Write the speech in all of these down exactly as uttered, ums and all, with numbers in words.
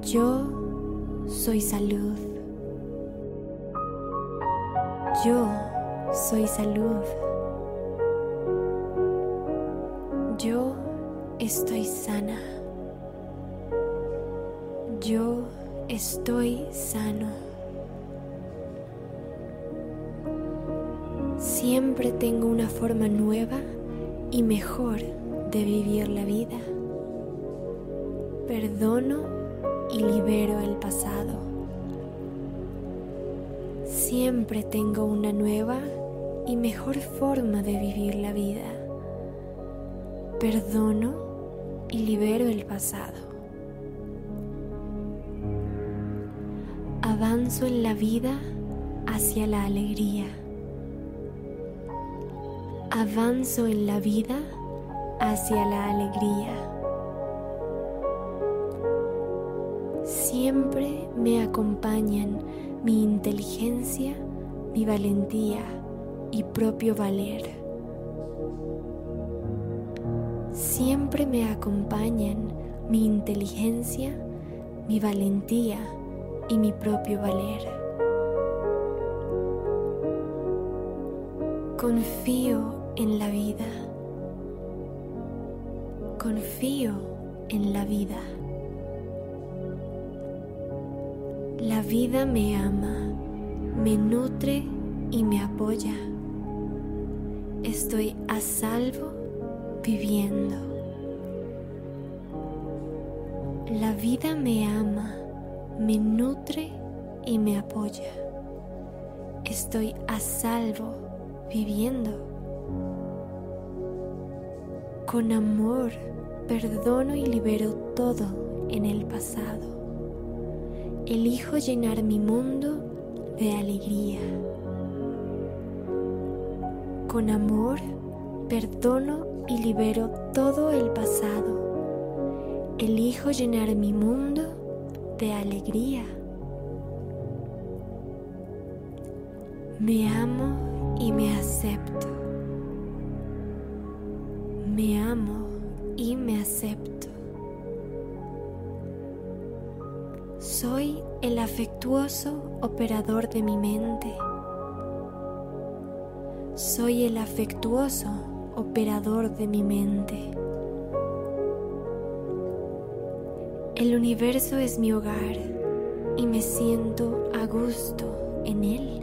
Yo soy salud. Yo soy salud. Yo estoy sana. Yo estoy sano. Siempre tengo una forma nueva y mejor de vivir la vida. Perdono y libero el pasado. Siempre tengo una nueva y mejor forma de vivir la vida. Perdono y libero el pasado. Avanzo en la vida hacia la alegría. Avanzo en la vida hacia la alegría. Siempre me acompañan mi inteligencia, mi valentía y propio valer. Siempre me acompañan mi inteligencia, mi valentía y mi propio valer. Confío en la vida. Confío en la vida. La vida me ama, me nutre y me apoya. Estoy a salvo viviendo. La vida me ama, me nutre y me apoya. Estoy a salvo viviendo. Con amor perdono y libero todo en el pasado. Elijo llenar mi mundo de alegría. Con amor perdono y libero todo el pasado. Elijo llenar mi mundo de alegría. Me amo y me acepto. Me amo y me acepto. Soy el afectuoso operador de mi mente. Soy el afectuoso operador de mi mente. El universo es mi hogar y me siento a gusto en él.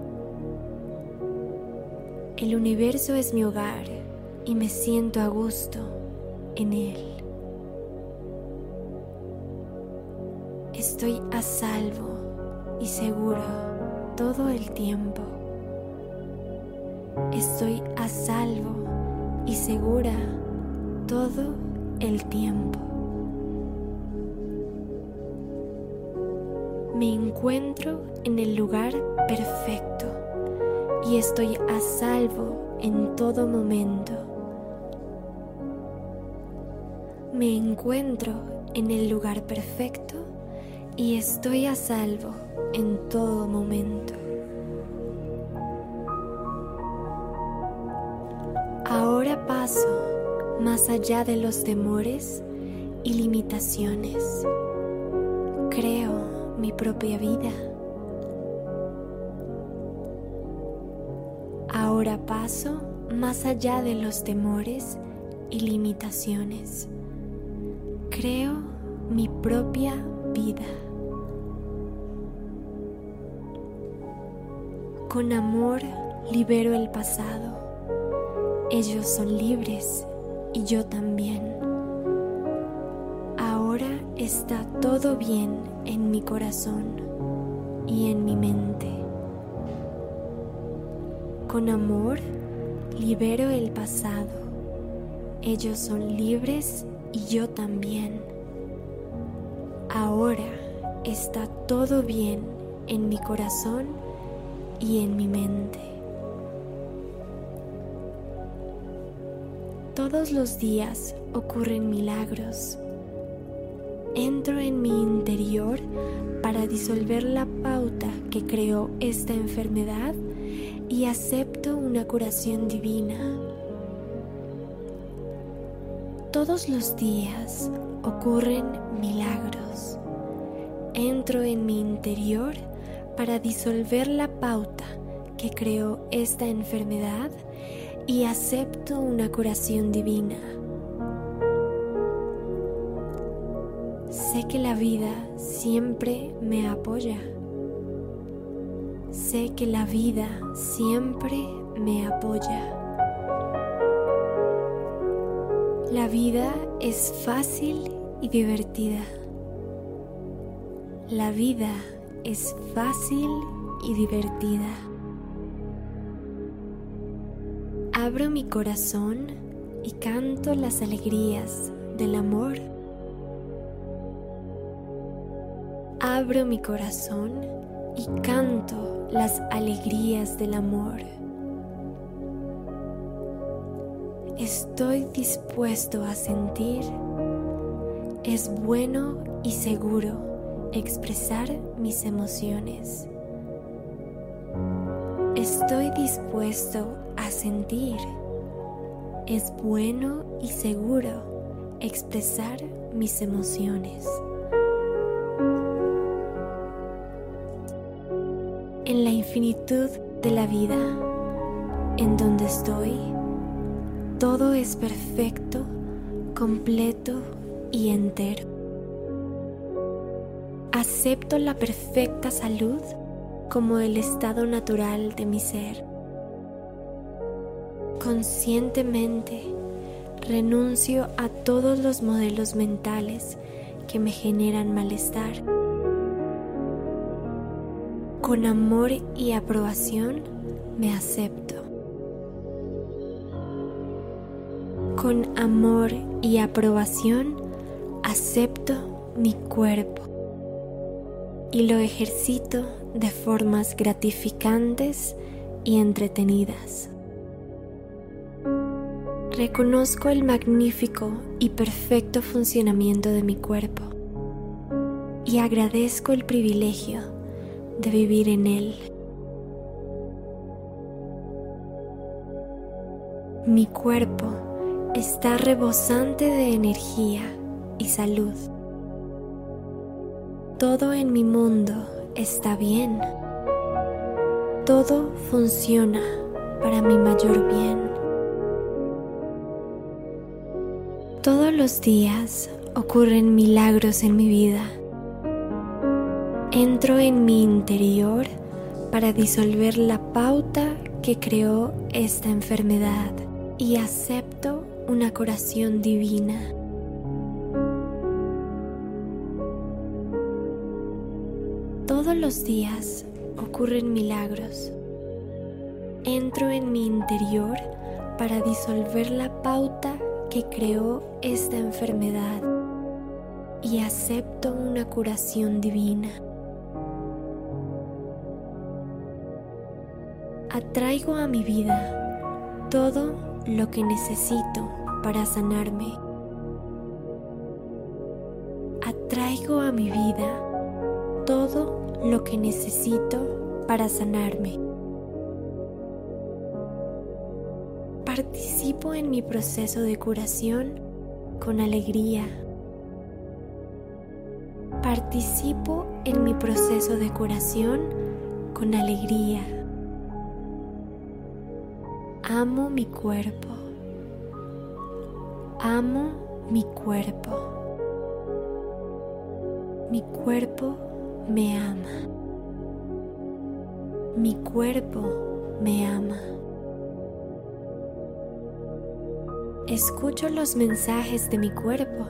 El universo es mi hogar y me siento a gusto en él. Estoy a salvo y seguro todo el tiempo. Estoy a salvo y segura todo el tiempo. Me encuentro en el lugar perfecto y estoy a salvo en todo momento. Me encuentro en el lugar perfecto y estoy a salvo en todo momento. Ahora paso más allá de los temores y limitaciones. Creo mi propia vida. Ahora paso más allá de los temores y limitaciones. Creo mi propia vida. Con amor libero el pasado. Ellos son libres y yo también. Ahora está todo bien en mi corazón y en mi mente. Con amor libero el pasado. Ellos son libres y yo también. Ahora está todo bien en mi corazón y en mi mente. Todos los días ocurren milagros. Entro en mi interior para disolver la pauta que creó esta enfermedad y acepto una curación divina. Todos los días ocurren milagros. Entro en mi interior para disolver la pauta que creó esta enfermedad y acepto una curación divina. Sé que la vida siempre me apoya. Sé que la vida siempre me apoya. La vida es fácil y divertida. La vida es fácil y divertida. Abro mi corazón y canto las alegrías del amor. Abro mi corazón y canto las alegrías del amor. Estoy dispuesto a sentir. Es bueno y seguro expresar mis emociones. Estoy dispuesto a sentir. Es bueno y seguro expresar mis emociones. En la infinitud de la vida, en donde estoy, todo es perfecto, completo y entero. Acepto la perfecta salud como el estado natural de mi ser. Conscientemente renuncio a todos los modelos mentales que me generan malestar. Con amor y aprobación me acepto. Con amor y aprobación acepto mi cuerpo y lo ejercito de formas gratificantes y entretenidas. Reconozco el magnífico y perfecto funcionamiento de mi cuerpo y agradezco el privilegio de vivir en él. Mi cuerpo está rebosante de energía y salud. Todo en mi mundo está bien. Todo funciona para mi mayor bien. Todos los días ocurren milagros en mi vida. Entro en mi interior para disolver la pauta que creó esta enfermedad y acepto una curación divina. Todos los días ocurren milagros. Entro en mi interior para disolver la pauta que creó esta enfermedad y acepto una curación divina. Atraigo a mi vida todo lo que necesito para sanarme. Atraigo a mi vida todo lo que necesito para sanarme. Participo en mi proceso de curación con alegría. Participo en mi proceso de curación con alegría. Amo mi cuerpo. Amo mi cuerpo. Mi cuerpo me ama. Mi cuerpo me ama. Escucho los mensajes de mi cuerpo.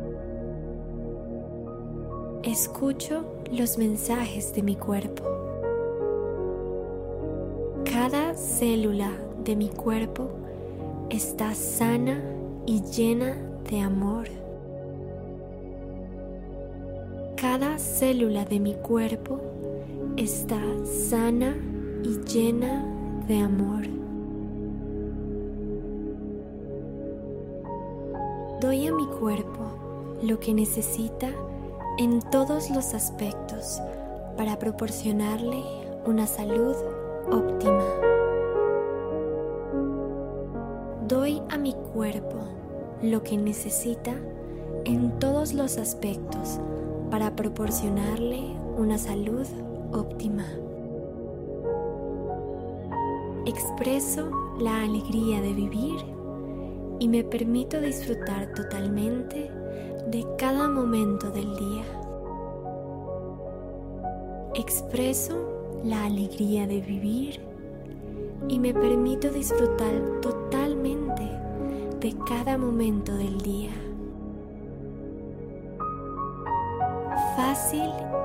Escucho los mensajes de mi cuerpo. Cada célula de mi cuerpo está sana y llena de amor. Cada célula de mi cuerpo está sana y llena de amor. Doy a mi cuerpo lo que necesita en todos los aspectos para proporcionarle una salud óptima. Doy a mi cuerpo lo que necesita en todos los aspectos para para proporcionarle una salud óptima. Expreso la alegría de vivir y me permito disfrutar totalmente de cada momento del día. Expreso la alegría de vivir y me permito disfrutar totalmente de cada momento del día. Fácil